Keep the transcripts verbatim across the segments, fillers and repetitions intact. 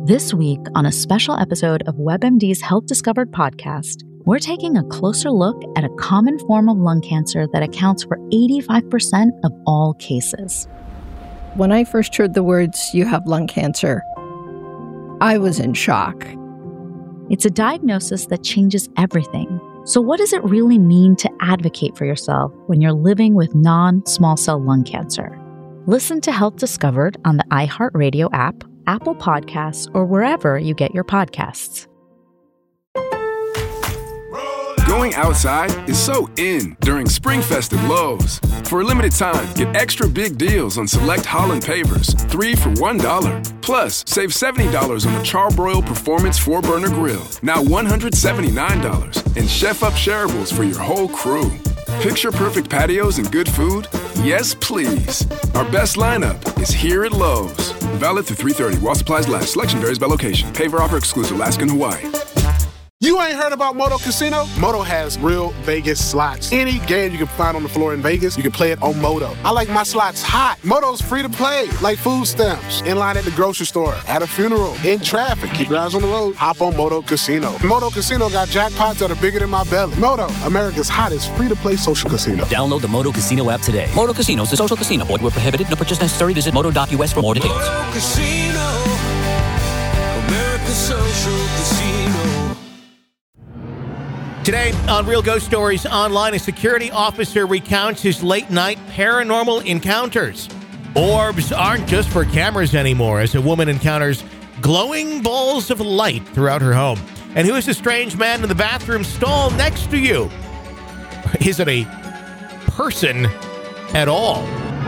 This week, on a special episode of WebMD's Health Discovered podcast, we're taking a closer look at a common form of lung cancer that accounts for eighty-five percent of all cases. When I first heard the words, "you have lung cancer," I was in shock. It's a diagnosis that changes everything. So what does it really mean to advocate for yourself when you're living with non-small cell lung cancer? Listen to Health Discovered on the iHeartRadio app, Apple Podcasts, or wherever you get your podcasts. Going outside is so in during SpringFest at Lowe's. For a limited time, get extra big deals on select Holland pavers, three for one dollar. Plus, save seventy dollars on the Charbroil Performance four burner Grill, now one hundred seventy-nine dollars. And Chef Up shareables for your whole crew. Picture perfect patios and good food? Yes, please. Our best lineup is here at Lowe's. Valid through three thirty while supplies last. Selection varies by location. Paver offer exclusive Alaska and Hawaii. You ain't heard about Moto Casino? Moto has real Vegas slots. Any game you can find on the floor in Vegas, you can play it on Moto. I like my slots hot. Moto's free to play, like food stamps. In line at the grocery store, at a funeral, in traffic. Keep your eyes on the road. Hop on Moto Casino. Moto Casino got jackpots that are bigger than my belly. Moto, America's hottest free-to-play social casino. Download the Moto Casino app today. Moto Casino is a social casino. Void where prohibited. No purchase necessary. Visit moto dot U S for more details. Moto Casino, America's social casino. Today on Real Ghost Stories Online, a security officer recounts his late-night paranormal encounters. Orbs aren't just for cameras anymore, as a woman encounters glowing balls of light throughout her home. And who is the strange man in the bathroom stall next to you? Is it a person at all?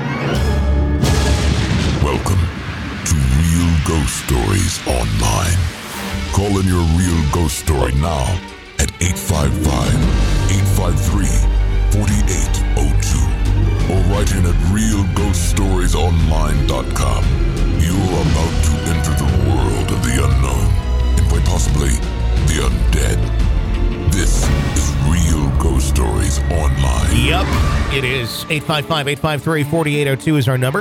Welcome to Real Ghost Stories Online. Call in your real ghost story now at eight five five, eight five three, four eight zero two or write in at real ghost stories online dot com. You're about to enter the world of the unknown and quite possibly the undead. This is Real Ghost Stories Online. Yep, it is. eight five five, eight five three, four eight zero two is our number.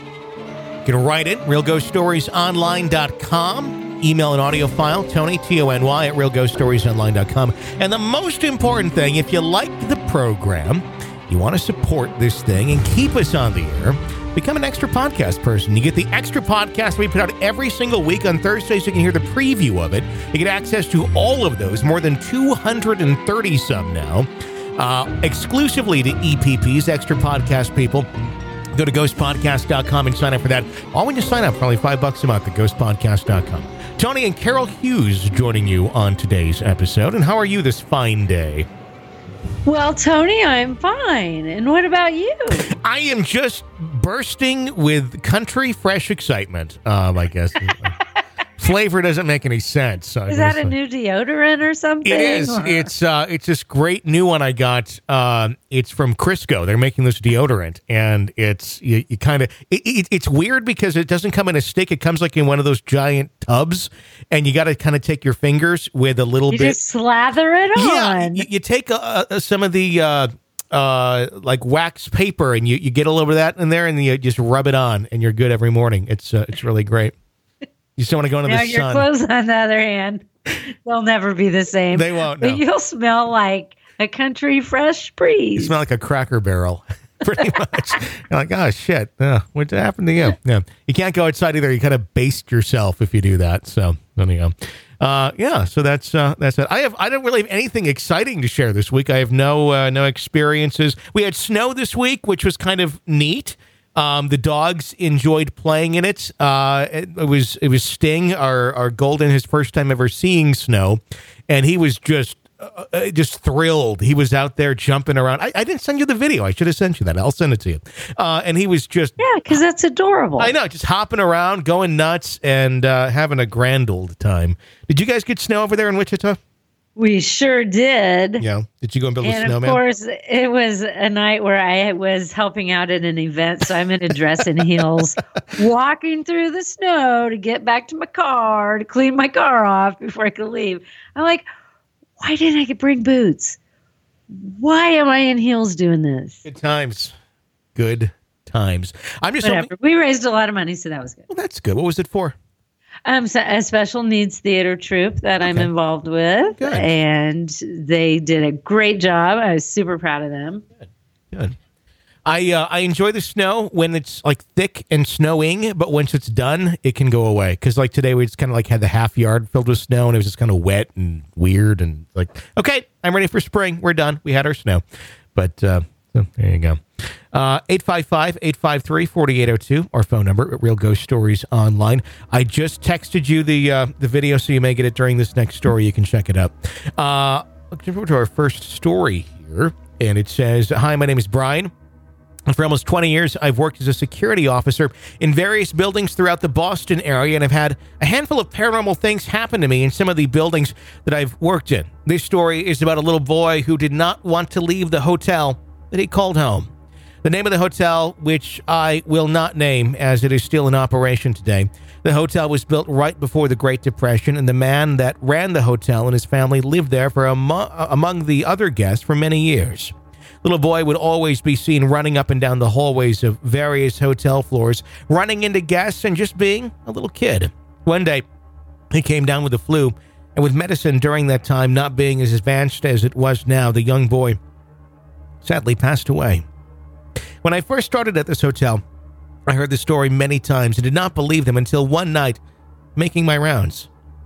You can write it, real ghost stories online dot com. Email an audio file, Tony, T O N Y, at real ghost stories online dot com. And the most important thing, if you like the program, you want to support this thing and keep us on the air, become an extra podcast person. You get the extra podcast we put out every single week on Thursdays. So you can hear the preview of it. You get access to all of those, more than two hundred thirty some now, uh, exclusively to E P Ps, extra podcast people. Go to ghost podcast dot com and sign up for that. All when you sign up, probably five bucks a month at ghost podcast dot com. Tony and Carol Hughes joining you on today's episode. And how are you this fine day? Well, Tony, I'm fine. And what about you? I am just bursting with country fresh excitement, um, I guess. Flavor doesn't make any sense. So is that a new deodorant or something? It is. Or? It's uh, it's this great new one I got. Um, it's from Crisco. They're making this deodorant, and it's you, you kind of it, it, it's weird because it doesn't come in a stick. It comes like in one of those giant tubs, and you got to kind of take your fingers with a little you bit. Just slather it on. Yeah, you, you take uh, uh, some of the uh, uh, like wax paper, and you, you get a little bit of that in there, and you just rub it on, and you're good every morning. It's uh, it's really great. You still want to go into now, the your sun. Your clothes, on the other hand, they'll never be the same. They won't, no. But you'll smell like a country fresh breeze. You smell like a Cracker Barrel, pretty much. You're like, oh, shit. Uh, what happened to you? Yeah. You can't go outside either. You kind of baste yourself if you do that. So, there you go. Uh, yeah, so that's uh, that's it. I have I don't really have anything exciting to share this week. I have no uh, no experiences. We had snow this week, which was kind of neat. Um, the dogs enjoyed playing in it. Uh, it, it was it was Sting, our our Golden, his first time ever seeing snow, and he was just uh, just thrilled. He was out there jumping around. I, I didn't send you the video. I should have sent you that. I'll send it to you. Uh, and he was just yeah, because that's adorable. I know, just hopping around, going nuts, and uh, having a grand old time. Did you guys get snow over there in Wichita? We sure did. Yeah. Did you go and build and a snowman? And of course, it was a night where I was helping out at an event, so I'm in a dress and heels, walking through the snow to get back to my car, to clean my car off before I could leave. I'm like, why didn't I bring boots? Why am I in heels doing this? Good times. Good times. I'm just Whatever. hoping- We raised a lot of money, so that was good. Well, that's good. What was it for? Um, so a special needs theater troupe that okay. I'm involved with. Good. And they did a great job. I was super proud of them. Good. Good. I uh, I enjoy the snow when it's like thick and snowing, but once it's done, it can go away. Because like today, we just kind of like had the half yard filled with snow, and it was just kind of wet and weird. And like, okay, I'm ready for spring. We're done. We had our snow. But uh, so there you go. Uh, eight five five, eight five three, four eight zero two, our phone number at Real Ghost Stories Online. I just texted you the uh, the video, so you may get it during this next story. You can check it out. Uh, let's go to our first story here, and it says, "Hi, my name is Brian. For almost twenty years, I've worked as a security officer in various buildings throughout the Boston area, and I've had a handful of paranormal things happen to me in some of the buildings that I've worked in. This story is about a little boy who did not want to leave the hotel that he called home. The name of the hotel, which I will not name as it is still in operation today. The hotel was built right before the Great Depression, and the man that ran the hotel and his family lived there for among, among the other guests for many years. Little boy would always be seen running up and down the hallways of various hotel floors, running into guests and just being a little kid. One day, he came down with the flu, and with medicine during that time not being as advanced as it was now, the young boy sadly passed away. When I first started at this hotel, I heard the story many times and did not believe them until one night, making my rounds.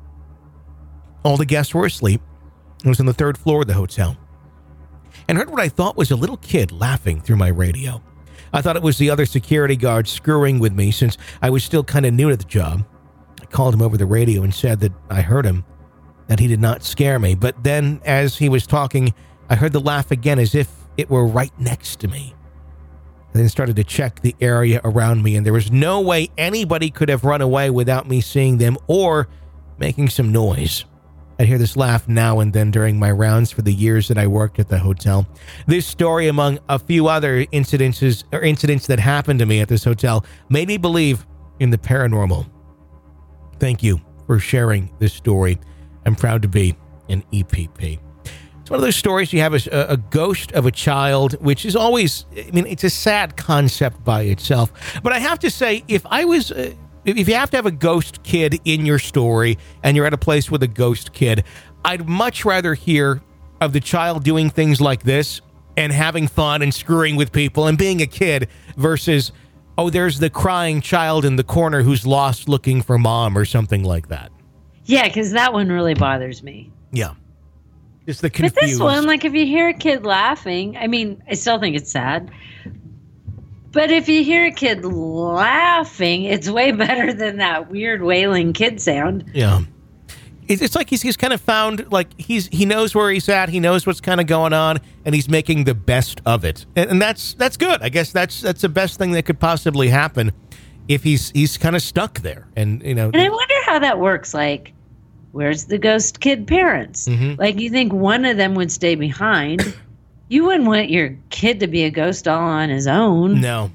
All the guests were asleep. It was on the third floor of the hotel, and heard what I thought was a little kid laughing through my radio. I thought it was the other security guard screwing with me since I was still kind of new to the job. I called him over the radio and said that I heard him, that he did not scare me. But then, as he was talking, I heard the laugh again as if it were right next to me. I then started to check the area around me, and there was no way anybody could have run away without me seeing them or making some noise. I'd hear this laugh now and then during my rounds for the years that I worked at the hotel. This story, among a few other incidences or incidents that happened to me at this hotel, made me believe in the paranormal. Thank you for sharing this story. I'm proud to be an E P P." It's one of those stories you have a, a ghost of a child, which is always, I mean, it's a sad concept by itself. But I have to say, if I was... Uh, If you have to have a ghost kid in your story and you're at a place with a ghost kid, I'd much rather hear of the child doing things like this and having fun and screwing with people and being a kid versus, oh, there's the crying child in the corner who's lost looking for mom or something like that. Yeah, because that one really bothers me. Yeah. Just the confused. But this one, like if you hear a kid laughing, I mean, I still think it's sad. But if you hear a kid laughing, it's way better than that weird wailing kid sound. Yeah. It's like he's he's kind of found, like, he's he knows where he's at, he knows what's kind of going on, and he's making the best of it. And, and that's that's good. I guess that's that's the best thing that could possibly happen if he's he's kind of stuck there. And, you know. And I wonder how that works. Like, where's the ghost kid parents? Mm-hmm. Like, you think one of them would stay behind. You wouldn't want your kid to be a ghost all on his own. No.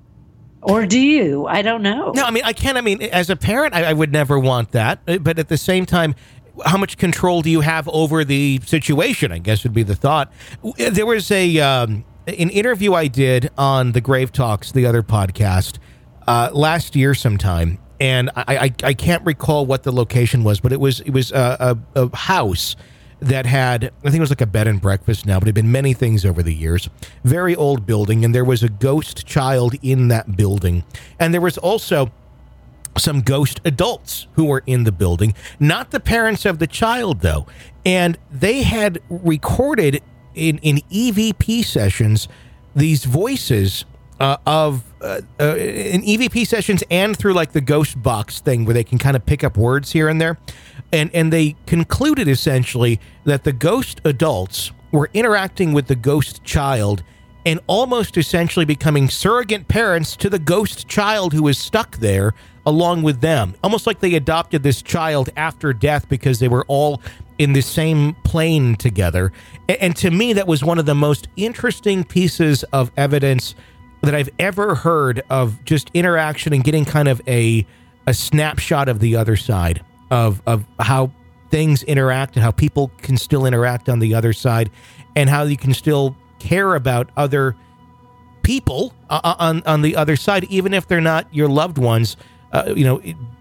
Or do you? I don't know. No, I mean, I can't. I mean, as a parent, I, I would never want that. But at the same time, how much control do you have over the situation, I guess would be the thought. There was a um, an interview I did on the Grave Talks, the other podcast, uh, last year sometime. And I, I, I can't recall what the location was, but it was it was a, a, a house that had, I think it was like a bed and breakfast now, but it had been many things over the years. Very old building, and there was a ghost child in that building. And there was also some ghost adults who were in the building, not the parents of the child, though. And they had recorded in, in E V P sessions these voices uh, of, uh, uh, in E V P sessions and through like the ghost box thing where they can kind of pick up words here and there. And and they concluded essentially that the ghost adults were interacting with the ghost child and almost essentially becoming surrogate parents to the ghost child who was stuck there along with them. Almost like they adopted this child after death because they were all in the same plane together. And, and to me, that was one of the most interesting pieces of evidence that I've ever heard of just interaction and getting kind of a a snapshot of the other side. Of, of how things interact and how people can still interact on the other side and how you can still care about other people uh, on, on the other side, even if they're not your loved ones. Uh, you know,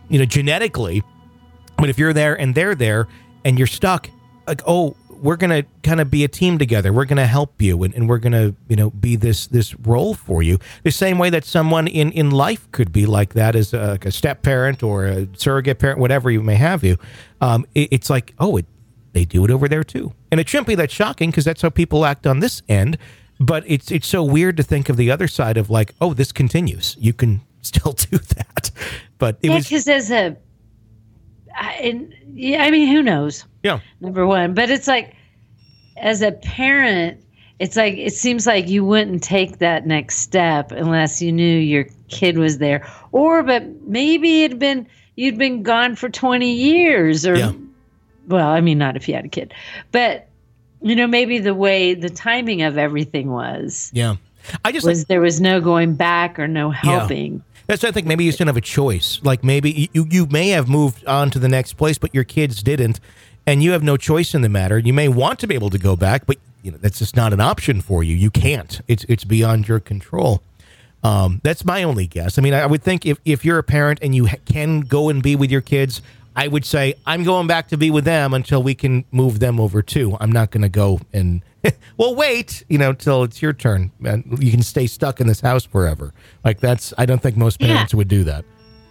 you know, genetically. But if you're there and they're there and you're stuck, like, oh, we're going to kind of be a team together. We're going to help you, and, and we're going to, you know, be this this role for you. The same way that someone in, in life could be like that as a, a step parent or a surrogate parent, whatever you may have you. Um, it, it's like, oh, it, they do it over there too. And it shouldn't be that shocking because that's how people act on this end. But it's it's so weird to think of the other side of like, oh, this continues. You can still do that. But it yeah, was because as a, I, and, yeah, I mean, who knows? Yeah. Number one, but it's like, as a parent, it's like it seems like you wouldn't take that next step unless you knew your kid was there, or but maybe it'd been you'd been gone for twenty years, or yeah. well, I mean, not if you had a kid, but you know, maybe the way the timing of everything was, yeah, I just was like, there was no going back or no helping. Yeah. That's what I think. Maybe you didn't have a choice. Like maybe you, you may have moved on to the next place, but your kids didn't, and you have no choice in the matter. You may want to be able to go back, but you know that's just not an option for you. You can't. It's it's beyond your control. Um, that's my only guess. I mean, I, I would think if, if you're a parent and you ha- can go and be with your kids, I would say I'm going back to be with them until we can move them over too. I'm not going to go and well, wait, you know, till it's your turn. And you can stay stuck in this house forever. Like that's, I don't think most parents yeah. would do that.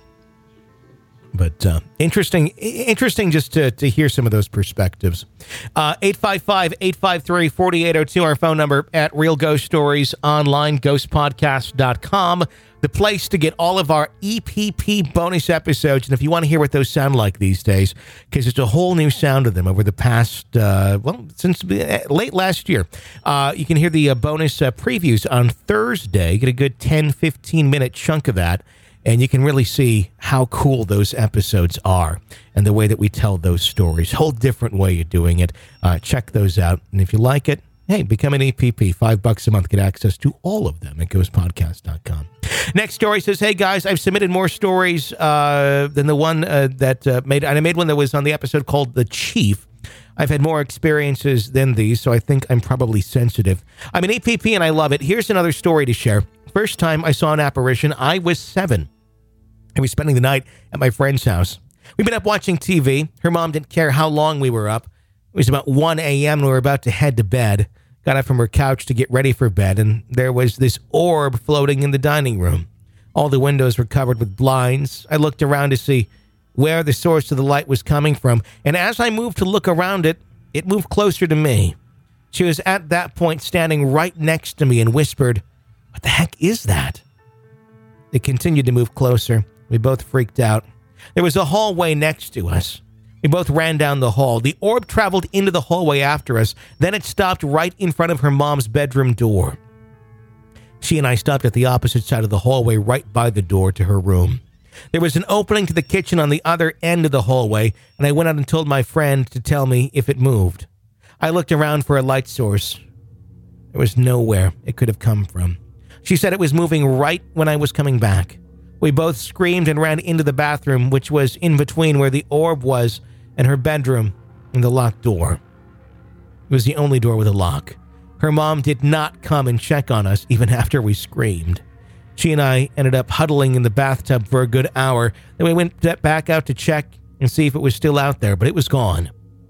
But uh, interesting, interesting just to, to hear some of those perspectives. Uh, eight five five, eight five three, four eight zero two, our phone number at Real Ghost Stories Online, ghost podcast dot com. The place to get all of our E P P bonus episodes. And if you want to hear what those sound like these days, because it's a whole new sound of them over the past, uh, well, since late last year, uh, you can hear the uh, bonus uh, previews on Thursday. Get a good ten, fifteen minute chunk of that. And you can really see how cool those episodes are and the way that we tell those stories. Whole different way of doing it. Uh, check those out. And if you like it, hey, become an E P P. Five bucks a month. Get access to all of them at ghost podcast dot com. Next story says, hey, guys, I've submitted more stories uh, than the one uh, that uh, made, and I made one that was on the episode called The Chief. I've had more experiences than these, so I think I'm probably sensitive. I'm an E P P and I love it. Here's another story to share. First time I saw an apparition, I was seven. I was spending the night at my friend's house. We'd been up watching T V. Her mom didn't care how long we were up. It was about one a.m. and we were about to head to bed. Got up from her couch to get ready for bed, and there was this orb floating in the dining room. All the windows were covered with blinds. I looked around to see where the source of the light was coming from, and as I moved to look around it, it moved closer to me. She was at that point standing right next to me and whispered, "What the heck is that?" It continued to move closer. We both freaked out. There was a hallway next to us. We both ran down the hall. The orb traveled into the hallway after us. Then it stopped right in front of her mom's bedroom door. She and I stopped at the opposite side of the hallway, right by the door to her room. There was an opening to the kitchen on the other end of the hallway, and I went out and told my friend to tell me if it moved. I looked around for a light source. There was nowhere it could have come from. She said it was moving right when I was coming back. We both screamed and ran into the bathroom, which was in between where the orb was and her bedroom and the locked door. It was the only door with a lock. Her mom did not come and check on us even after we screamed. She and I ended up huddling in the bathtub for a good hour. Then we went back out to check and see if it was still out there, but it was gone.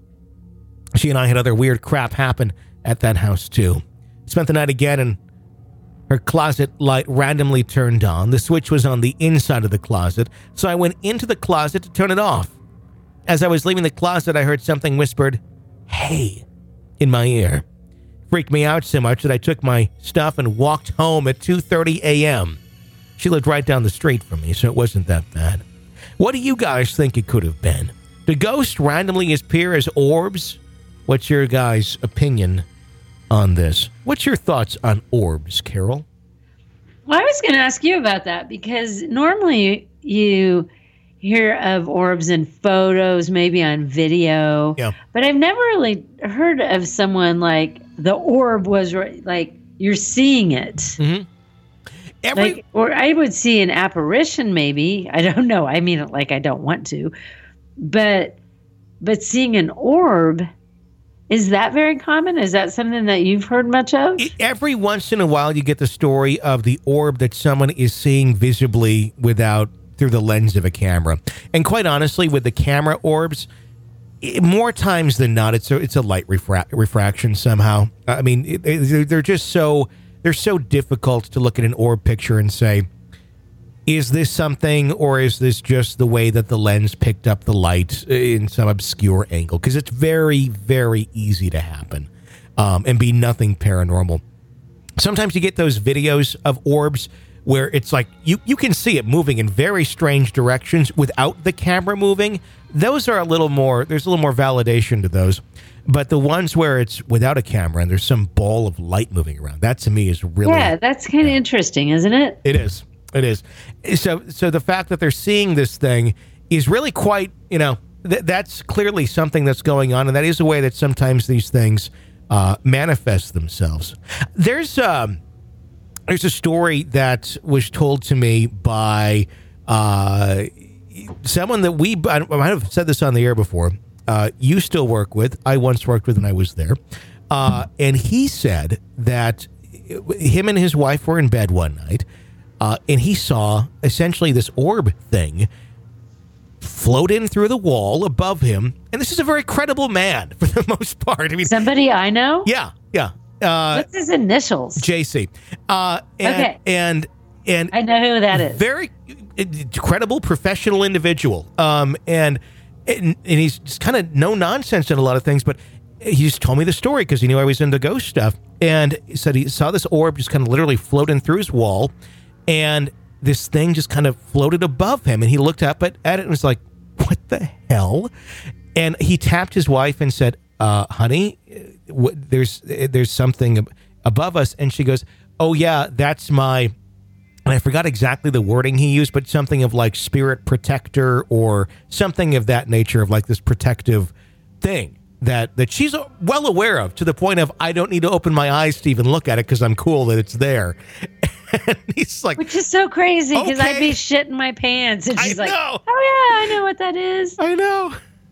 She and I had other weird crap happen at that house too. Spent the night again, and her closet light randomly turned on. The switch was on the inside of the closet, so I went into the closet to turn it off. As I was leaving the closet, I heard something whispered, "Hey," in my ear. Freaked me out so much that I took my stuff and walked home at two thirty a.m. She lived right down the street from me, so it wasn't that bad. What do you guys think it could have been? Do ghosts randomly appear as orbs? What's your guys' opinion on this? What's your thoughts on orbs, Carol? Well, I was going to ask you about that because normally you hear of orbs in photos, maybe on video. Yeah. But I've never really heard of someone like the orb was like you're seeing it. Mm-hmm. Every- like, or I would see an apparition maybe. I don't know. I mean, like I don't want to. But but seeing an orb, is that very common? Is that something that you've heard much of? Every once in a while, you get the story of the orb that someone is seeing visibly without through the lens of a camera. And quite honestly, with the camera orbs, it, more times than not, it's a, it's a light refra- refraction somehow. I mean, it, it, they're just so they're so difficult to look at an orb picture and say, is this something, or is this just the way that the lens picked up the light in some obscure angle? Because it's very, very easy to happen um, and be nothing paranormal. Sometimes you get those videos of orbs where it's like you, you can see it moving in very strange directions without the camera moving. Those are a little more, there's a little more validation to those. But the ones where it's without a camera and there's some ball of light moving around, that to me is really... Yeah, that's kind of yeah. interesting, isn't it? It is. It is. So so the fact that they're seeing this thing is really quite, you know, th- that's clearly something that's going on. And that is a way that sometimes these things uh, manifest themselves. There's, um, there's a story that was told to me by uh, someone that we, I might have said this on the air before, uh, you still work with. I once worked with when I was there. Uh, and he said that him and his wife were in bed one night. Uh, and he saw essentially this orb thing float in through the wall above him. And this is a very credible man for the most part. I mean, somebody I know? Yeah, yeah. Uh, What's his initials? J C. Uh, and, okay. And, and I know who that is. Very credible, professional individual. Um, and, and, and he's just kind of no nonsense in a lot of things, but he just told me the story because he knew I was into ghost stuff. And he said he saw this orb just kind of literally floating through his wall. And this thing just kind of floated above him. And he looked up at, at it and was like, what the hell? And he tapped his wife and said, uh, honey, w- there's there's something above us. And she goes, oh, yeah, that's my, and I forgot exactly the wording he used, but something of like spirit protector or something of that nature, of like this protective thing that, that she's well aware of, to the point of I don't need to open my eyes to even look at it because I'm cool that it's there. And he's like, which is so crazy because okay. I'd be shitting my pants, and she's I like, know. "Oh yeah, I know what that is." I know.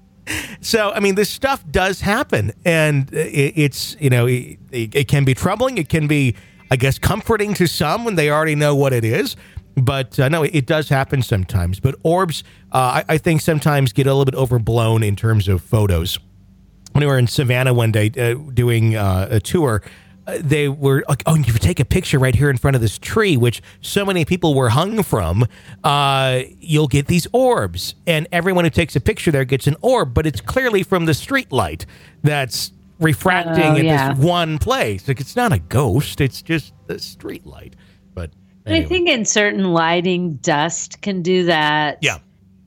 So I mean, this stuff does happen, and it, it's you know, it, it can be troubling. It can be, I guess, comforting to some when they already know what it is. But uh, no, it, it does happen sometimes. But orbs, uh, I, I think, sometimes get a little bit overblown in terms of photos. When we were in Savannah one day uh, doing uh, a tour. Uh, they were like, oh, you take a picture right here in front of this tree, which so many people were hung from, uh, you'll get these orbs. And everyone who takes a picture there gets an orb, but it's clearly from the street light that's refracting oh, at yeah. this one place. Like, it's not a ghost, it's just the street light. But anyway. I think in certain lighting, dust can do that. Yeah.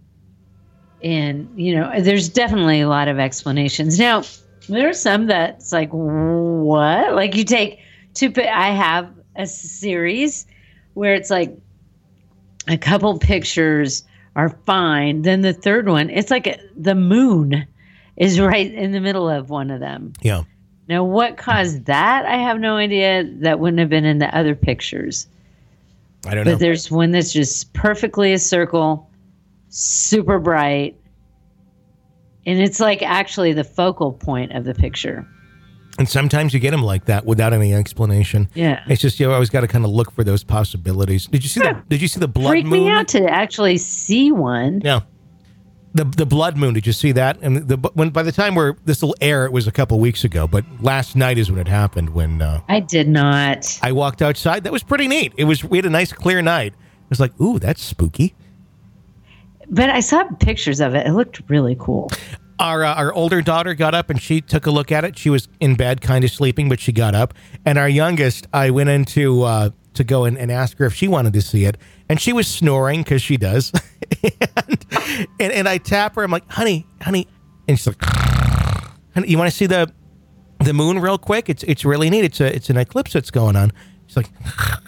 And, you know, there's definitely a lot of explanations. Now, there are some that's like, what? Like you take two, I have a series where it's like a couple pictures are fine. Then the third one, it's like a, the moon is right in the middle of one of them. Yeah. Now, what caused that? I have no idea. That wouldn't have been in the other pictures. I don't know. But there's one that's just perfectly a circle, super bright. And it's like actually the focal point of the picture. And sometimes you get them like that without any explanation. Yeah. It's just, you always got to kind of look for those possibilities. Did you see yeah. the, did you see the blood Freaked moon? me out to actually see one. Yeah. The the blood moon, did you see that? And the when by the time we're this will air, it was a couple weeks ago, but last night is when it happened when uh, I did not. I walked outside. That was pretty neat. It was we had a nice clear night. It was like, ooh, that's spooky. But I saw pictures of it. It looked really cool. Our uh, our older daughter got up and she took a look at it. She was in bed, kind of sleeping, but she got up. And our youngest, I went in to, uh, to go in and ask her if she wanted to see it. And she was snoring, because she does. and, and and I tap her. I'm like, honey, honey. And she's like, honey, you want to see the the moon real quick? It's it's really neat. It's a it's an eclipse that's going on. She's like,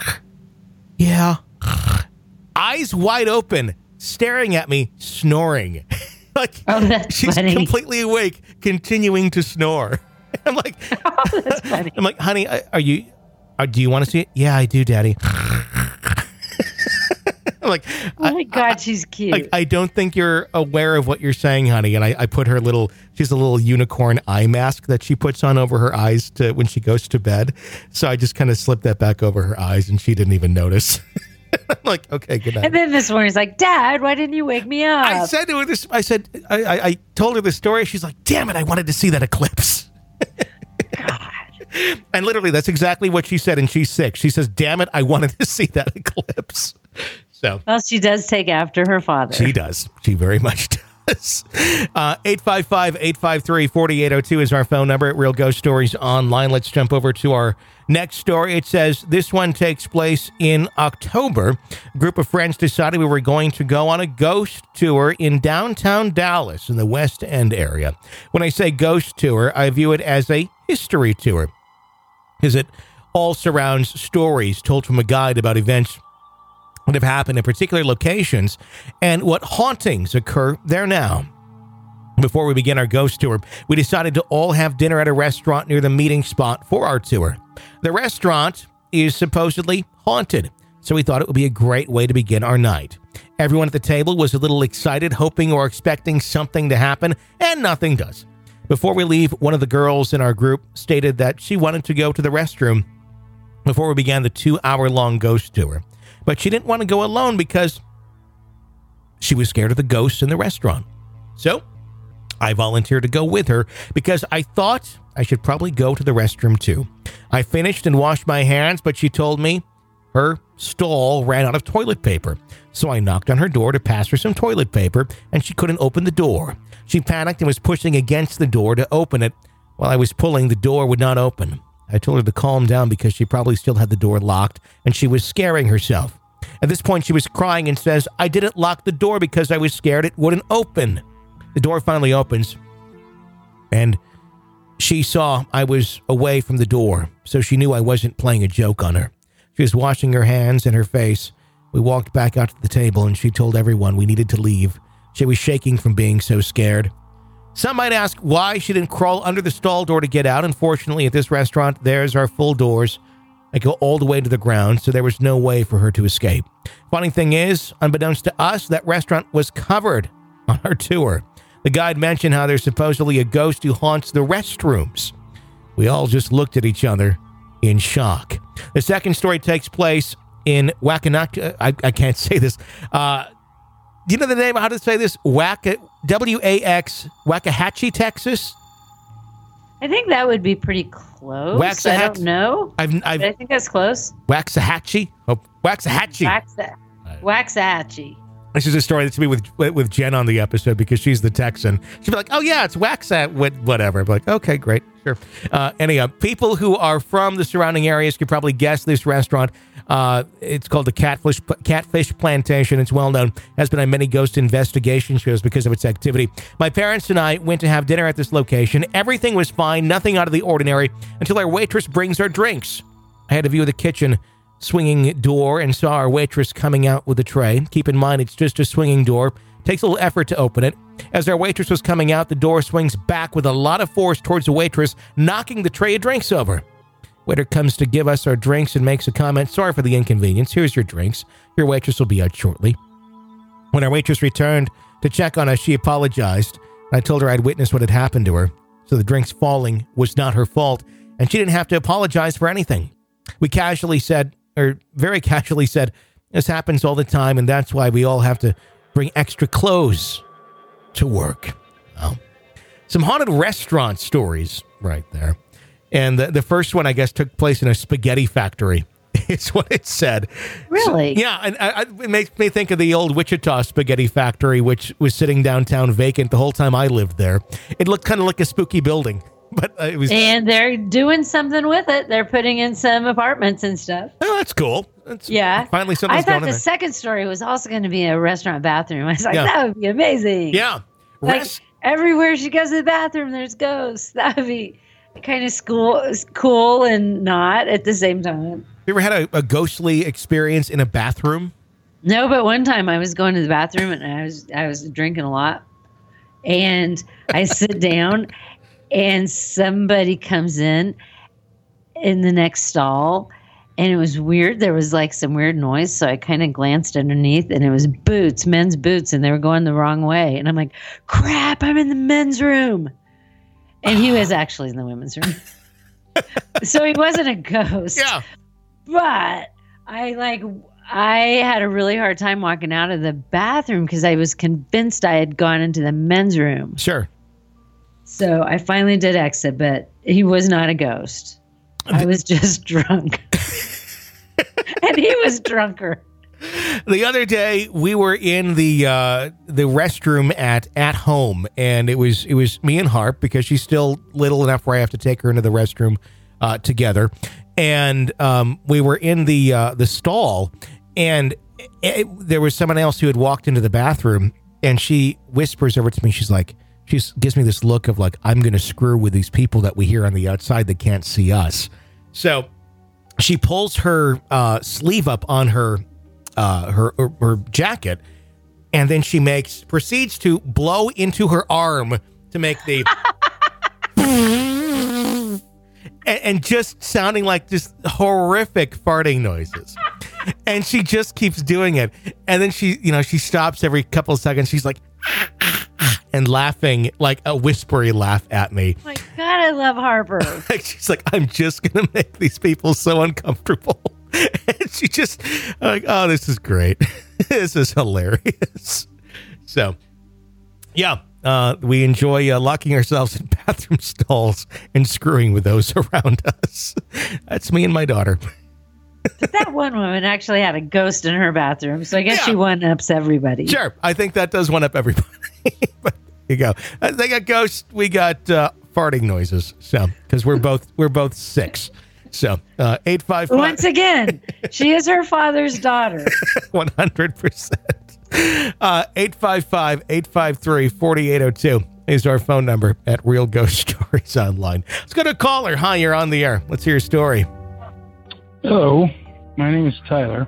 yeah. Eyes wide open, staring at me, snoring. Like, oh, that's she's funny. completely awake, continuing to snore. I'm like, oh, that's funny. I'm like, honey, are you? Are, do you want to see it? Yeah, I do, Daddy. I'm like, oh my God, I, she's cute. Like, I don't think you're aware of what you're saying, honey. And I, I put her little, she's a little unicorn eye mask that she puts on over her eyes to when she goes to bed. So I just kind of slipped that back over her eyes, and she didn't even notice. I'm like, okay, good night. And then this morning, he's like, Dad, why didn't you wake me up? I said to her this. I said, I, I, I told her the story. She's like, damn it, I wanted to see that eclipse. God. And literally, that's exactly what she said. And she's sick. She says, damn it, I wanted to see that eclipse. So, well, she does take after her father. She does. She very much does. Uh, eight five five, eight five three, four eight zero two is our phone number at Real Ghost Stories Online. Let's jump over to our next story. It says this one takes place in October. A group of friends decided we were going to go on a ghost tour in downtown Dallas in the West End area. When I say ghost tour, I view it as a history tour, because it all surrounds stories told from a guide about events that have happened in particular locations and what hauntings occur there now. Before we begin our ghost tour, we decided to all have dinner at a restaurant near the meeting spot for our tour. The restaurant is supposedly haunted, so we thought it would be a great way to begin our night. Everyone at the table was a little excited, hoping or expecting something to happen, and nothing does. Before we leave, one of the girls in our group stated that she wanted to go to the restroom before we began the two-hour-long ghost tour. But she didn't want to go alone because she was scared of the ghosts in the restaurant. So I volunteered to go with her because I thought I should probably go to the restroom too. I finished and washed my hands, but she told me her stall ran out of toilet paper. So I knocked on her door to pass her some toilet paper, and she couldn't open the door. She panicked and was pushing against the door to open it. While I was pulling, the door would not open. I told her to calm down because she probably still had the door locked, and she was scaring herself. At this point, she was crying and says, I didn't lock the door because I was scared it wouldn't open. The door finally opens, and she saw I was away from the door, so she knew I wasn't playing a joke on her. She was washing her hands and her face. We walked back out to the table, and she told everyone we needed to leave. She was shaking from being so scared. Some might ask why she didn't crawl under the stall door to get out. Unfortunately, at this restaurant, there's our full doors that go all the way to the ground, so there was no way for her to escape. Funny thing is, unbeknownst to us, that restaurant was covered on our tour. The guide mentioned how there's supposedly a ghost who haunts the restrooms. We all just looked at each other in shock. The second story takes place in Wackanock. I, I can't say this. Uh, do you know the name? How to say this? Wack W A X Waxahachie, Texas. I think that would be pretty close. Waxahatchee. I don't know. I've, I've, I think that's close. Waxahachie. Oh, Waxahachie. Waxa, Waxahachie. This is a story that's to be with with Jen on the episode because she's the Texan. She'd be like, oh, yeah, it's Waxa, whatever. I'm like, okay, great, sure. Uh, anyhow, people who are from the surrounding areas could probably guess this restaurant. Uh, it's called the Catfish Catfish Plantation. It's well known. Has been on many ghost investigation shows because of its activity. My parents and I went to have dinner at this location. Everything was fine, nothing out of the ordinary, until our waitress brings our drinks. I had a view of the kitchen swinging door and saw our waitress coming out with a tray. Keep in mind, it's just a swinging door. Takes a little effort to open it. As our waitress was coming out, the door swings back with a lot of force towards the waitress, knocking the tray of drinks over. Waiter comes to give us our drinks and makes a comment. Sorry for the inconvenience. Here's your drinks. Your waitress will be out shortly. When our waitress returned to check on us, she apologized. I told her I'd witnessed what had happened to her, so the drinks falling was not her fault, and she didn't have to apologize for anything. We casually said, or very casually said, this happens all the time, and that's why we all have to bring extra clothes to work. Well, some haunted restaurant stories right there. And the, the first one, I guess, took place in a spaghetti factory. It's what it said. Really? So, yeah, and I, I, it makes me think of the old Wichita spaghetti factory, which was sitting downtown vacant the whole time I lived there. It looked kind of like a spooky building. But uh, it was, and they're doing something with it. They're putting in some apartments and stuff. Oh, that's cool. That's yeah. Finally, something's I thought going the in there. Second story was also going to be a restaurant bathroom. I was like, Yeah. that would be amazing. Yeah. Like Rest- everywhere she goes to the bathroom, there's ghosts. That would be kind of cool, cool and not at the same time. You ever had a, a ghostly experience in a bathroom? No, but one time I was going to the bathroom and I was I was drinking a lot, and I sit down. And somebody comes in in the next stall, and it was weird. There was like some weird noise, so I kind of glanced underneath, and it was boots, men's boots, and they were going the wrong way. And I'm like, crap, I'm in the men's room. And he was actually in the women's room. So he wasn't a ghost. Yeah. But I like, I had a really hard time walking out of the bathroom because I was convinced I had gone into the men's room. Sure. So I finally did exit, but he was not a ghost. I was just drunk. And he was drunker. The other day we were in the uh, the restroom at at home, and it was it was me and Harp because she's still little enough where I have to take her into the restroom uh, together, and um, we were in the uh, the stall, and it, there was someone else who had walked into the bathroom, and she whispers over to me. She's like, she gives me this look of like, I'm going to screw with these people that we hear on the outside that can't see us. So she pulls her uh, sleeve up on her. Uh, her, her her jacket, and then she makes proceeds to blow into her arm to make the and, and just sounding like just horrific farting noises. And she just keeps doing it, and then she you know she stops every couple of seconds. She's like and laughing like a whispery laugh at me. Oh my God, I love Harper. She's like, I'm just gonna make these people so uncomfortable. And she just like, oh, this is great. This is hilarious. So, yeah, uh, we enjoy uh, locking ourselves in bathroom stalls and screwing with those around us. That's me and my daughter. But that one woman actually had a ghost in her bathroom, so I guess Yeah. she one-ups everybody. Sure, I think that does one up everybody. But there you go. Uh, They got ghosts. We got uh, farting noises. So, because we're both we're both six. So, uh, eight five five. Once again, she is her father's daughter. one hundred percent. Uh, eight five five, eight five three, four eight zero two is our phone number at Real Ghost Stories Online. Let's go to a caller. Hi, you're on the air. Let's hear your story. Hello, my name is Tyler.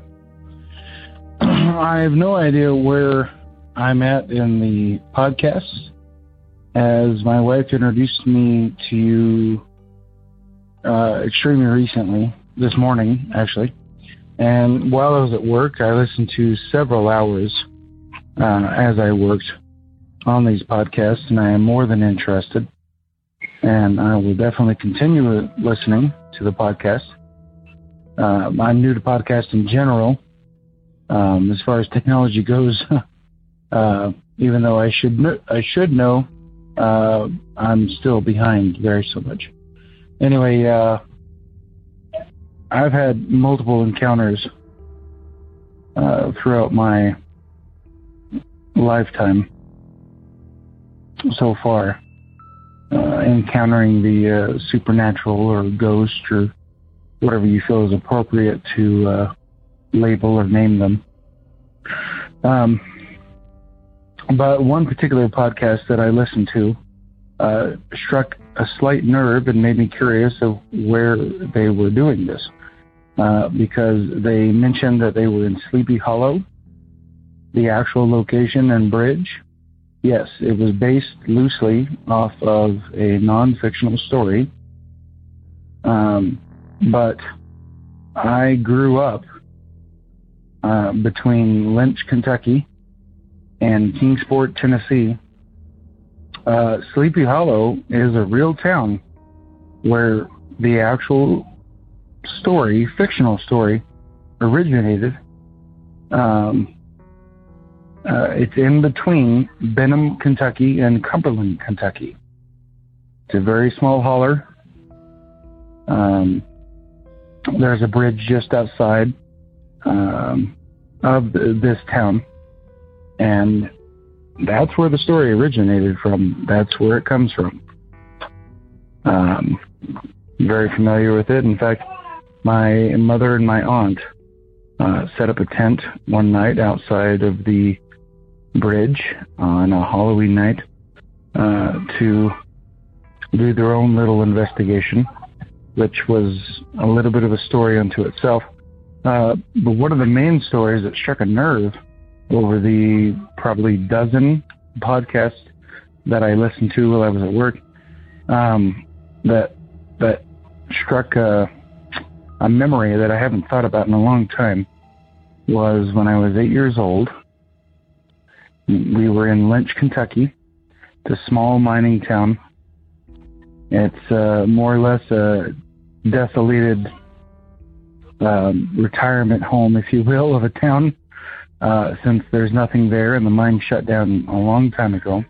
I have no idea where I'm at in the podcast, as my wife introduced me to you uh, extremely recently, this morning, actually. And while I was at work, I listened to several hours uh, as I worked on these podcasts, and I am more than interested. And I will definitely continue listening to the podcast. Uh, I'm new to podcasts in general. Um, as far as technology goes, uh, even though I should kn- I should know, uh, I'm still behind very so much. Anyway, uh, I've had multiple encounters uh, throughout my lifetime so far, uh, encountering the uh, supernatural or ghost or whatever you feel is appropriate to uh, label or name them. Um, but one particular podcast that I listened to uh, struck a slight nerve and made me curious of where they were doing this. Uh, because they mentioned that they were in Sleepy Hollow, the actual location and bridge. Yes, it was based loosely off of a non-fictional story. Um, but I grew up uh, between Lynch, Kentucky and Kingsport, Tennessee. Uh, Sleepy Hollow is a real town where the actual story, fictional story, originated. Um, uh, it's in between Benham, Kentucky and Cumberland, Kentucky. It's a very small holler. Um, there's a bridge just outside um, of the, this town, and that's where the story originated from. That's where it comes from. Um, very familiar with it. In fact, my mother and my aunt uh, set up a tent one night outside of the bridge on a Halloween night uh, to do their own little investigation, which was a little bit of a story unto itself. Uh, but one of the main stories that struck a nerve over the probably dozen podcasts that I listened to while I was at work, um, that that struck a, a memory that I haven't thought about in a long time, was when I was eight years old. We were in Lynch, Kentucky. It's a small mining town. It's uh, more or less a desolated um, retirement home, if you will, of a town, uh, since there's nothing there and the mine shut down a long time ago.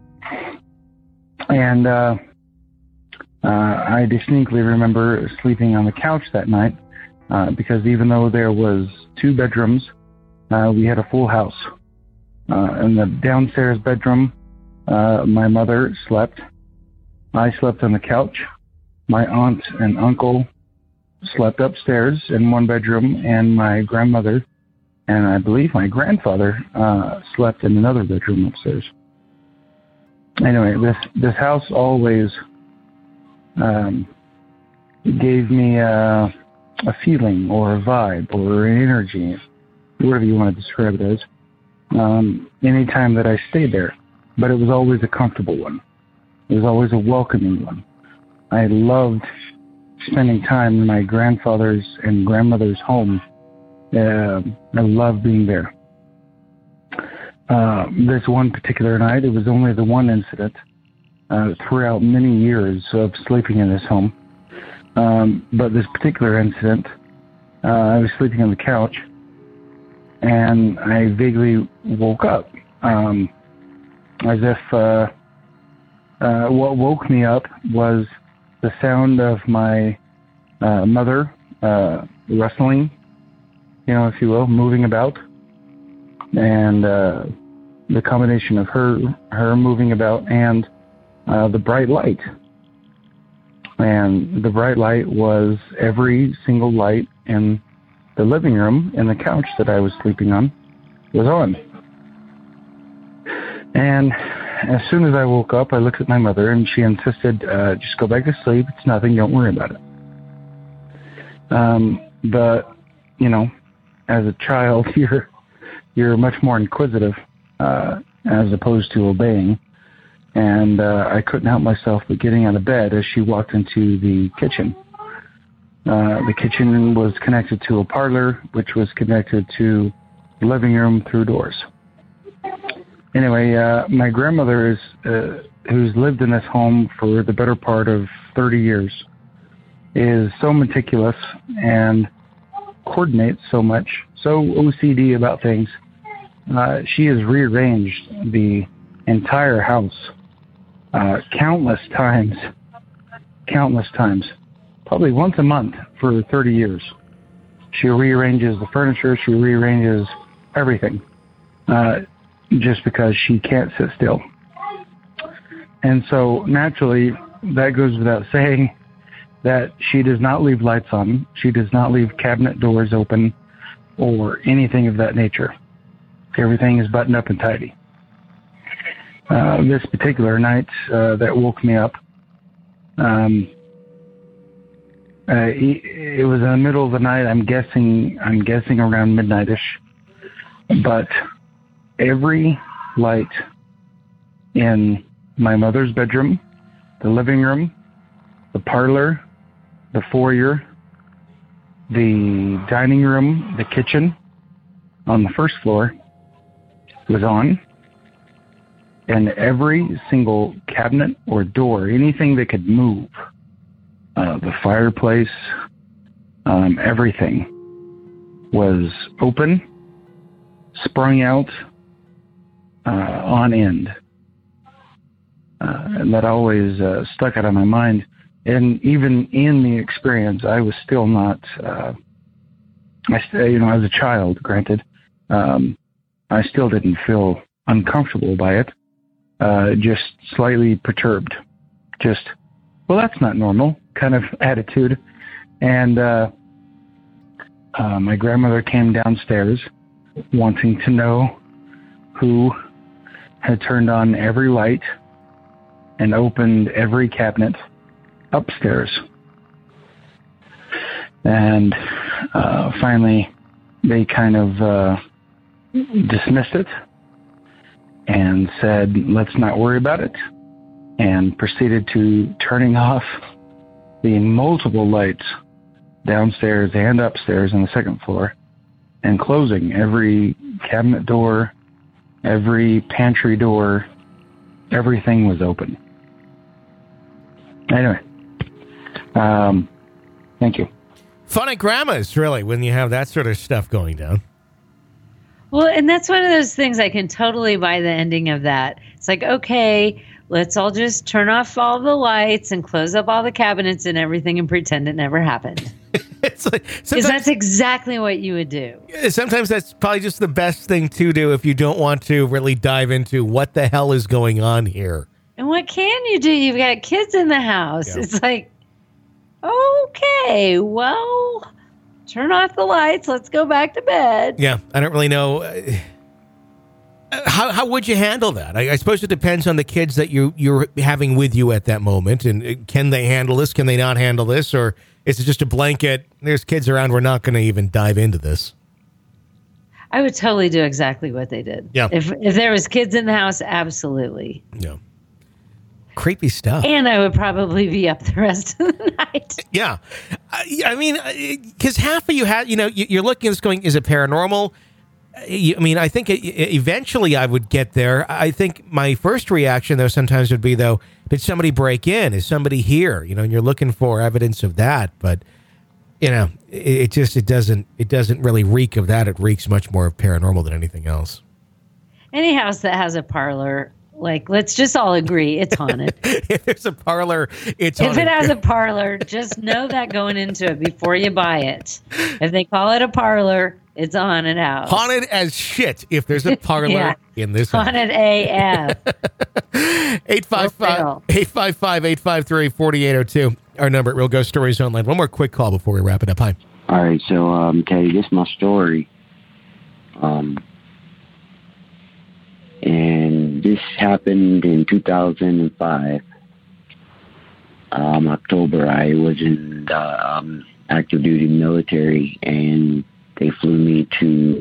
And uh, uh, I distinctly remember sleeping on the couch that night uh, because even though there was two bedrooms, uh, we had a full house. Uh, in the downstairs bedroom, uh, my mother slept. I slept on the couch. My aunt and uncle slept upstairs in one bedroom, and my grandmother and I believe my grandfather uh, slept in another bedroom upstairs. Anyway, this this house always um, gave me a, a feeling or a vibe or an energy, whatever you want to describe it as, um, anytime that I stayed there. But it was always a comfortable one. It was always a welcoming one. I loved spending time in my grandfather's and grandmother's home. Uh, I loved being there. Uh, this one particular night, it was only the one incident uh, throughout many years of sleeping in this home. Um, but this particular incident, uh, I was sleeping on the couch, and I vaguely woke up, um, as if uh, uh, what woke me up was the sound of my uh, mother uh, wrestling, you know, if you will, moving about, and uh, the combination of her her moving about and uh, the bright light. And the bright light was every single light in the living room and the couch that I was sleeping on was on. And as soon as I woke up, I looked at my mother, and she insisted, uh, just go back to sleep. It's nothing. Don't worry about it. Um, but, you know, as a child, you're you're much more inquisitive uh, as opposed to obeying. And uh, I couldn't help myself but getting out of bed as she walked into the kitchen. Uh, the kitchen was connected to a parlor, which was connected to the living room through doors. Anyway, uh, my grandmother, is, uh, who's lived in this home for the better part of thirty years, is so meticulous and coordinates so much, so O C D about things. Uh, she has rearranged the entire house uh, countless times, countless times, probably once a month for thirty years. She rearranges the furniture, she rearranges everything, uh, just because she can't sit still. And so naturally, that goes without saying, that she does not leave lights on, she does not leave cabinet doors open, or anything of that nature. Everything is buttoned up and tidy. Uh, this particular night uh, that woke me up, um, uh, it, it was in the middle of the night. I'm guessing, I'm guessing around midnight-ish. But every light in my mother's bedroom, the living room, the parlor, the foyer, the dining room, the kitchen on the first floor was on, and every single cabinet or door, anything that could move, uh, the fireplace, um, everything was open, sprung out, uh, on end. Uh, and that always uh, stuck out of my mind. And even in the experience, I was still not, uh, I st- you know, as a child, granted, um, I still didn't feel uncomfortable by it, uh, just slightly perturbed. Just, well, that's not normal kind of attitude. And uh, uh, my grandmother came downstairs wanting to know who had turned on every light and opened every cabinet upstairs. And uh, finally, they kind of uh, dismissed it and said, let's not worry about it, and proceeded to turning off the multiple lights downstairs and upstairs on the second floor and closing every cabinet door, every pantry door. Everything was open. Anyway, um, thank you. Fun at grandma's, really, when you have that sort of stuff going down. Well, and that's one of those things I can totally buy the ending of that. It's like, okay, let's all just turn off all the lights and close up all the cabinets and everything and pretend it never happened. It's like, because that's exactly what you would do. Sometimes that's probably just the best thing to do if you don't want to really dive into what the hell is going on here. And what can you do? You've got kids in the house. Yeah. It's like, okay, well, turn off the lights. Let's go back to bed. Yeah, I don't really know. Uh, how how would you handle that? I, I suppose it depends on the kids that you, you're having with you at that moment. And can they handle this? Can they not handle this? Or is it just a blanket? There's kids around. We're not going to even dive into this. I would totally do exactly what they did. Yeah. If if there was kids in the house, absolutely. Yeah. Creepy stuff. And I would probably be up the rest of the night. Yeah. I, I mean, because half of you had, you know, you're looking at this going, is it paranormal? I mean, I think eventually I would get there. I think my first reaction, though, sometimes would be, though, did somebody break in? Is somebody here? You know, and you're looking for evidence of that. But, you know, it just, it doesn't, it doesn't really reek of that. It reeks much more of paranormal than anything else. Any house that has a parlor, like, let's just all agree it's haunted. If there's a parlor, it's if haunted. If it has a parlor, just know that going into it before you buy it. If they call it a parlor, it's a haunted house. Haunted as shit if there's a parlor yeah. in this house. Haunted A F. eight five five, eight five five, eight five three, four eight zero two. Our number at Real Ghost Stories Online. One more quick call before we wrap it up. Hi. All right, so, um, Teddy, this is my story. Um, and this happened in two thousand five. Um, October, I was in the um, active duty military, and they flew me to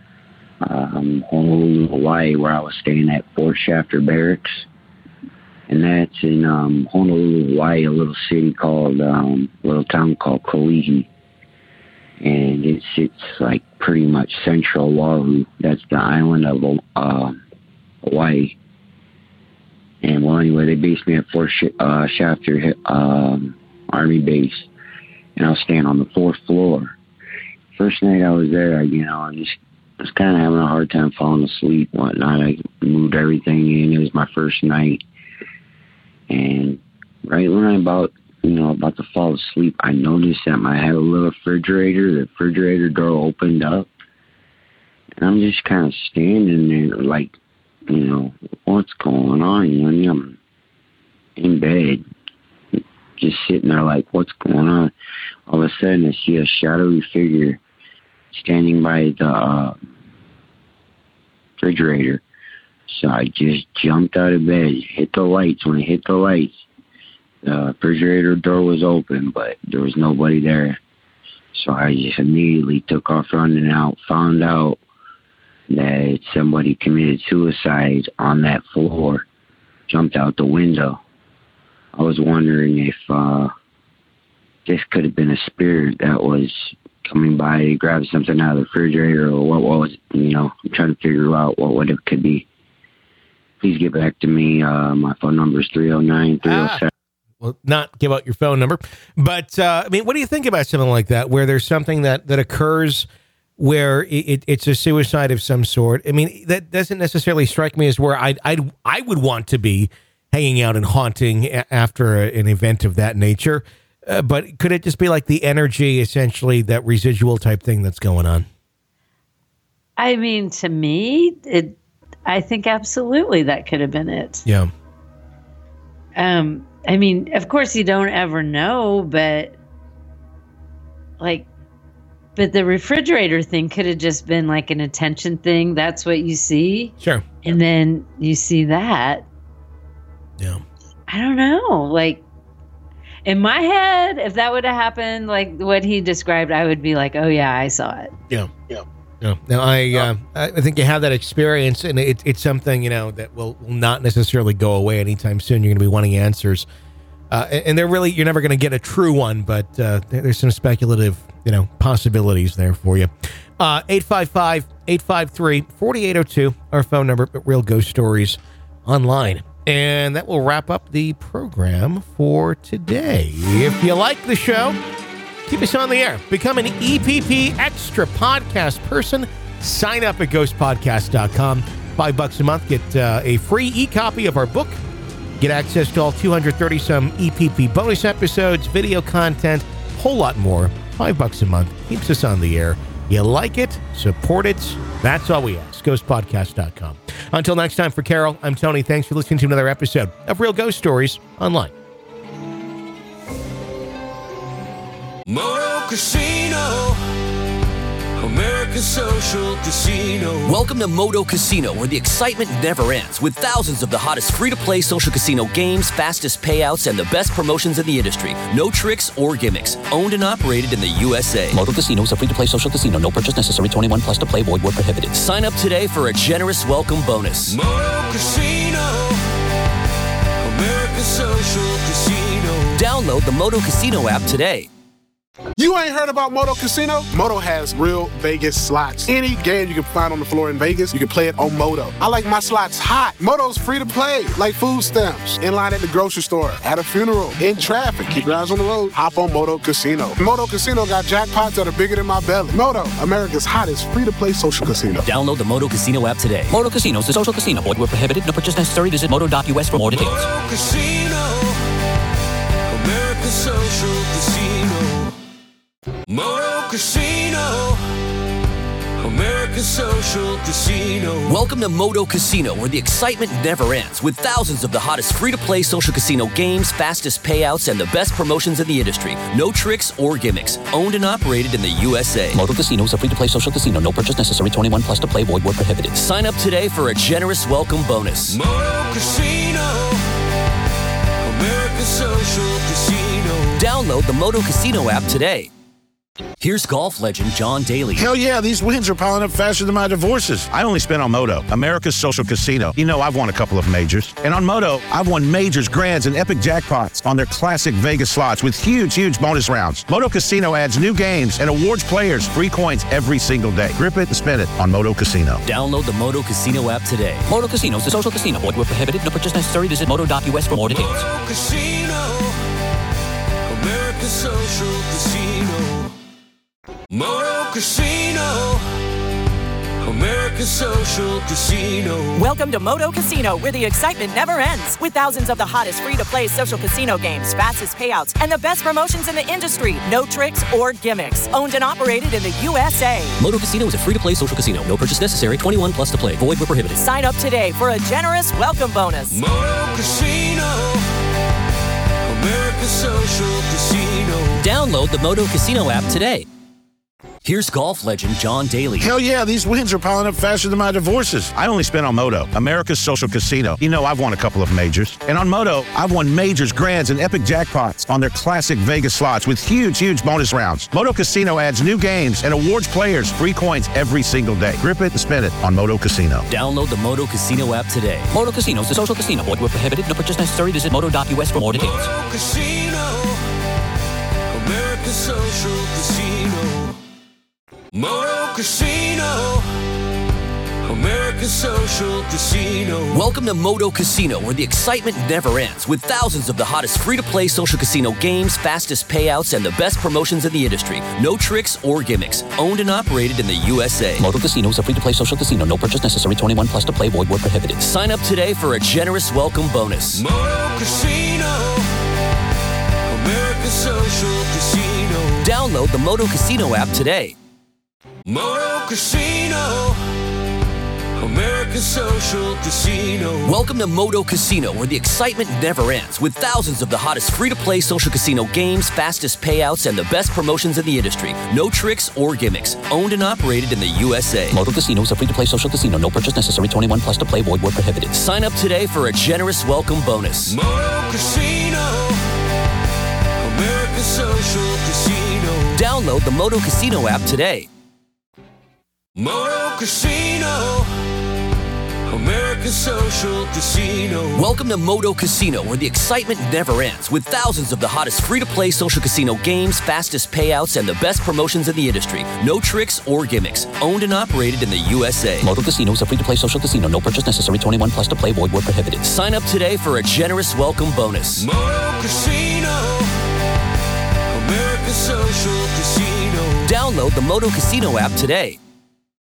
um, Honolulu, Hawaii, where I was staying at Fort Shafter Barracks. And that's in um, Honolulu, Hawaii, a little city called, um, a little town called Kalihi. And it sits like pretty much central Oahu. That's the island of uh, Hawaii. And well, anyway, they based me at Fort Sh- uh, Shafter um, Army Base. And I was staying on the fourth floor. First night I was there, you know, I just was kind of having a hard time falling asleep and whatnot. I moved everything in. It was my first night. And right when I'm about, you know, about to fall asleep, I noticed that I had a little refrigerator. The refrigerator door opened up. And I'm just kind of standing there like, you know, what's going on? You know, I'm in bed, just sitting there like, what's going on? All of a sudden, I see a shadowy figure standing by the uh, refrigerator. So I just jumped out of bed, hit the lights. When I hit the lights, the refrigerator door was open, but there was nobody there. So I just immediately took off running out, found out that somebody committed suicide on that floor, jumped out the window. I was wondering if uh, this could have been a spirit that was coming by to grab something out of the refrigerator, or what, what was, you know, I'm trying to figure out what, what it could be. Please get back to me. Uh, my phone number is three oh nine, three oh seven. Ah, well, not give out your phone number. But, uh, I mean, what do you think about something like that, where there's something that, that occurs where it, it's a suicide of some sort? I mean, that doesn't necessarily strike me as where I'd, I'd, I would want to be hanging out and haunting after a, an event of that nature. Uh, but could it just be like the energy, essentially, that residual type thing that's going on? I mean, to me, it. I think absolutely that could have been it. Yeah. Um. I mean, of course, you don't ever know, but like, but the refrigerator thing could have just been like an attention thing. That's what you see. Sure. And then you see that. Yeah. I don't know. Like, in my head, if that would have happened, like what he described, I would be like, oh, yeah, I saw it. Yeah. Yeah. Yeah. Now, I uh, I think you have that experience, and it, it's something, you know, that will, will not necessarily go away anytime soon. You're going to be wanting answers. Uh, and, and they're really, you're never going to get a true one, but uh, there's some speculative, you know, possibilities there for you. Uh, eight five five, eight five three, four eight zero two, our phone number at Real Ghost Stories Online. And that will wrap up the program for today. If you like the show, Keep us on the air. Become an E P P Extra podcast person. Sign up at ghost podcast dot com. Five bucks a month. Get uh, a free e-copy of our book. Get access to all two hundred thirty some E P P bonus episodes, video content, whole lot more. Five bucks a month. Keeps us on the air. You like it? Support it. That's all we ask. ghost podcast dot com. Until next time, for Carol, I'm Tony. Thanks for listening to another episode of Real Ghost Stories Online. Moto Casino, America's social casino. Welcome to Moto Casino, where the excitement never ends, with thousands of the hottest free-to-play social casino games, fastest payouts, and the best promotions in the industry. No tricks or gimmicks. Owned and operated in the U S A. Moto Casino is a free-to-play social casino. No purchase necessary. twenty-one plus to play. Void where prohibited. Sign up today for a generous welcome bonus. Moto Casino, America's social casino. Download the Moto Casino app today. You ain't heard about Moto Casino? Moto has real Vegas slots. Any game you can find on the floor in Vegas, you can play it on Moto. I like my slots hot. Moto's free to play, like food stamps. In line at the grocery store, at a funeral, in traffic. Keep your eyes on the road. Hop on Moto Casino. Moto Casino got jackpots that are bigger than my belly. Moto, America's hottest free-to-play social casino. Download the Moto Casino app today. Moto Casino is a social casino. Void where prohibited. No purchase necessary. Visit moto dot U S for more details. Moto Casino, America's social casino. Moto Casino, America's social casino. Welcome to Moto Casino, where the excitement never ends, with thousands of the hottest free-to-play social casino games, fastest payouts, and the best promotions in the industry. No tricks or gimmicks. Owned and operated in the U S A. Moto Casino is a free-to-play social casino. No purchase necessary. twenty-one plus to play. Void where prohibited. Sign up today for a generous welcome bonus. Moto Casino, America's social casino. Download the Moto Casino app today. Here's golf legend John Daly. Hell yeah, these wins are piling up faster than my divorces. I only spent on Moto, America's social casino. You know, I've won a couple of majors. And on Moto, I've won majors, grands, and epic jackpots on their classic Vegas slots with huge, huge bonus rounds. Moto Casino adds new games and awards players free coins every single day. Grip it and spin it on Moto Casino. Download the Moto Casino app today. Moto Casino is a social casino. Void where prohibited. No purchase necessary. Visit moto dot U S for more details. Moto Casino, America's social casino. Moto Casino, America's social casino. Welcome to Moto Casino, where the excitement never ends, with thousands of the hottest free-to-play social casino games, fastest payouts, and the best promotions in the industry. No tricks or gimmicks. Owned and operated in the U S A. Moto Casino is a free-to-play social casino. No purchase necessary. twenty-one plus to play. Void where prohibited. Sign up today for a generous welcome bonus. Moto Casino, America's social casino. Download the Moto Casino app today. Here's golf legend John Daly. Hell yeah, these wins are piling up faster than my divorces. I only spent on Moto, America's social casino. You know, I've won a couple of majors. And on Moto, I've won majors, grands, and epic jackpots on their classic Vegas slots with huge, huge bonus rounds. Moto Casino adds new games and awards players free coins every single day. Grip it and spin it on Moto Casino. Download the Moto Casino app today. Moto Casino is a social casino. Void where prohibited. No purchase necessary. Visit moto dot U S for more details. Moto Casino, America's social casino. Moto Casino, America's social casino. Welcome to Moto Casino, where the excitement never ends, with thousands of the hottest free-to-play social casino games, fastest payouts, and the best promotions in the industry. No tricks or gimmicks. Owned and operated in the U S A. Moto Casino is a free-to-play social casino. No purchase necessary. twenty-one plus to play. Void where prohibited. Sign up today for a generous welcome bonus. Moto Casino, America's social casino. Download the Moto Casino app today. Moto Casino, America's social casino. Welcome to Moto Casino, where the excitement never ends, with thousands of the hottest free-to-play social casino games, fastest payouts, and the best promotions in the industry. No tricks or gimmicks. Owned and operated in the U S A. Moto Casino is a free-to-play social casino. No purchase necessary. twenty-one plus to play. Void where prohibited. Sign up today for a generous welcome bonus. Moto Casino, America's social casino. Download the Moto Casino app today. Moto Casino, America's social casino. Welcome to Moto Casino, where the excitement never ends, with thousands of the hottest free-to-play social casino games, fastest payouts, and the best promotions in the industry. No tricks or gimmicks. Owned and operated in the U S A. Moto Casino is a free-to-play social casino. No purchase necessary. twenty-one plus to play. Void where prohibited. Sign up today for a generous welcome bonus. Moto Casino, America's America Social Casino. Download the Moto Casino app today.